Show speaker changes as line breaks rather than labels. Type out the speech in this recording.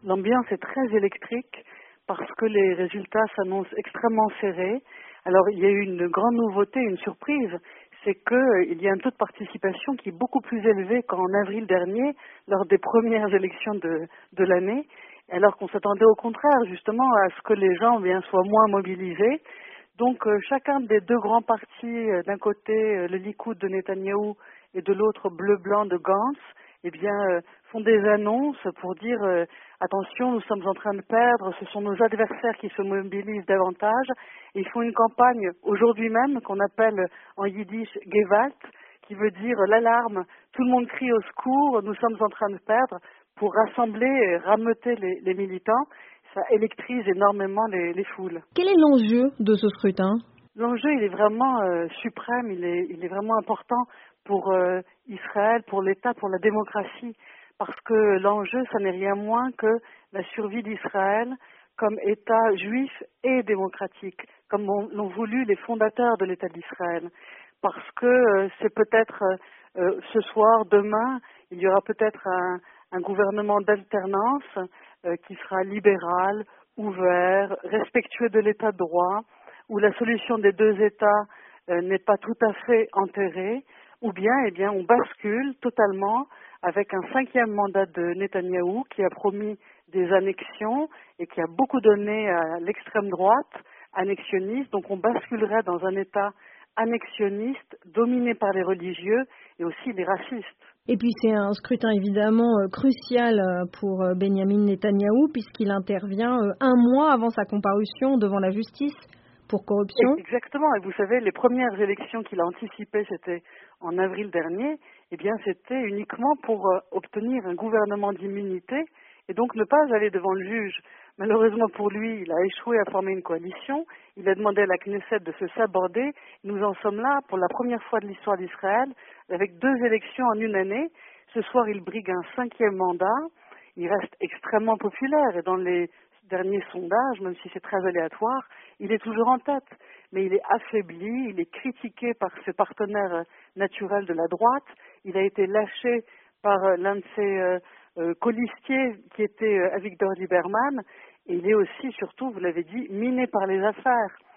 L'ambiance est très électrique parce que les résultats s'annoncent extrêmement serrés. Alors, il y a eu une grande nouveauté, une surprise, c'est qu'il y a un taux de participation qui est beaucoup plus élevé qu'en avril dernier, lors des premières élections de l'année, alors qu'on s'attendait au contraire, justement, à ce que les gens soient moins mobilisés. Donc, chacun des deux grands partis, d'un côté le Likoud de Netanyahou et de l'autre bleu-blanc de Gantz, font des annonces pour dire attention, nous sommes en train de perdre, ce sont nos adversaires qui se mobilisent davantage. Et ils font une campagne aujourd'hui même qu'on appelle en yiddish Gewalt, qui veut dire l'alarme, tout le monde crie au secours, nous sommes en train de perdre, pour rassembler et rameuter les militants. Ça électrise énormément les foules.
Quel est l'enjeu de ce scrutin ?
L'enjeu, il est vraiment suprême, il est vraiment important pour Israël, pour l'État, pour la démocratie, parce que l'enjeu, ça n'est rien moins que la survie d'Israël comme État juif et démocratique, comme l'ont voulu les fondateurs de l'État d'Israël. Parce que c'est peut-être ce soir, demain, il y aura peut-être un gouvernement d'alternance qui sera libéral, ouvert, respectueux de l'État de droit, où la solution des deux États n'est pas tout à fait enterrée, ou bien, on bascule totalement avec un 5e mandat de Netanyahou qui a promis des annexions et qui a beaucoup donné à l'extrême droite, annexionniste. Donc on basculerait dans un État annexionniste, dominé par les religieux et aussi les racistes.
Et puis c'est un scrutin évidemment crucial pour Benyamin Netanyahou puisqu'il intervient un mois avant sa comparution devant la justice pour corruption.
Exactement, et vous savez, les premières élections qu'il a anticipées, c'était en avril dernier, c'était uniquement pour obtenir un gouvernement d'immunité et donc ne pas aller devant le juge. Malheureusement pour lui, il a échoué à former une coalition, il a demandé à la Knesset de se saborder. Nous en sommes là pour la première fois de l'histoire d'Israël, avec 2 élections en une année. Ce soir, il brigue un 5e mandat, il reste extrêmement populaire et dans les derniers sondages, même si c'est très aléatoire, il est toujours en tête. Mais il est affaibli, il est critiqué par ses partenaires naturels de la droite, il a été lâché par l'un de ses colistiers qui était Avigdor Lieberman, et il est aussi, surtout, vous l'avez dit, miné par les affaires.